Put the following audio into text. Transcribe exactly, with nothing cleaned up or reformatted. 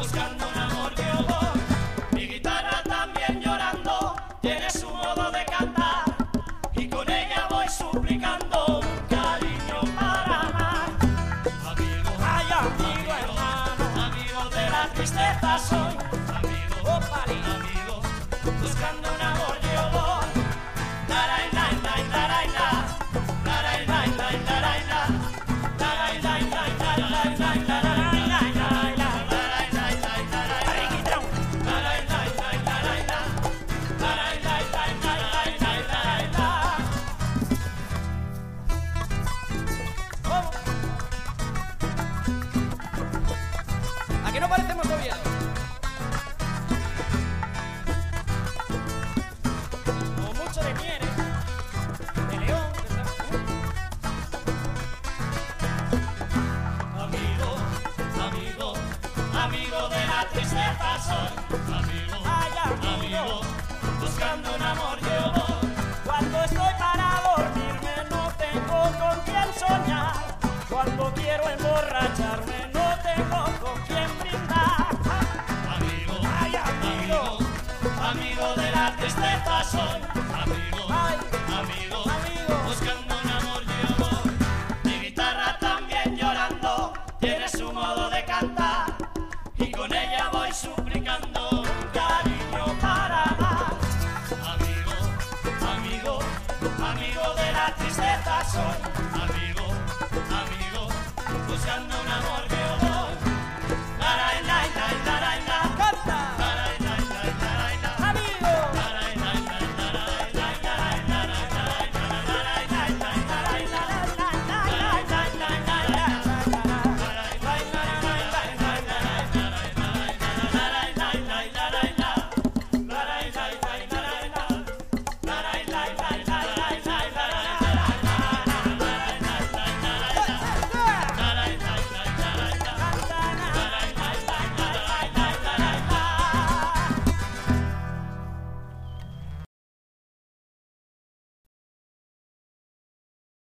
buscando un amor yo voy. Mi guitarra también llorando tiene su modo de cantar, y con ella voy suplicando un cariño para amar. Amigo, ay amigo, hermano, amigo de la tristeza soy. Amigo, oh, amigo, buscando un amor yo voy. Laray, lay, lay, laray, la. Laray, lay, lay, laray, la. Laray, lay, lay, laray, lay, laray, laray, lay, lay, laray, lay, lay, laray, riquitón. Laray, lay, lay, laray, la. Laray, lay, lay, laray, lay, laray, la. ¿Cómo? ¿A que no parecemos Oviedo? Como mucho de Mieres, de León, de San Juan. Amigo, amigo, amigo de la tristeza soy. Amigo, ay, amigo, buscando un amor yo voy. Cuando estoy para dormirme no tengo con quién soñar. Cuando quiero emborracharme no tengo con quién brindar. Amigo, ay, amigo, amigo de la tristeza soy. Amigo, ay, amigo, amigo, buscando un amor yo voy. Mi guitarra también llorando tiene su modo de cantar, y con ella voy suplicando un cariño para amar. Amigo, amigo, amigo de la tristeza soy.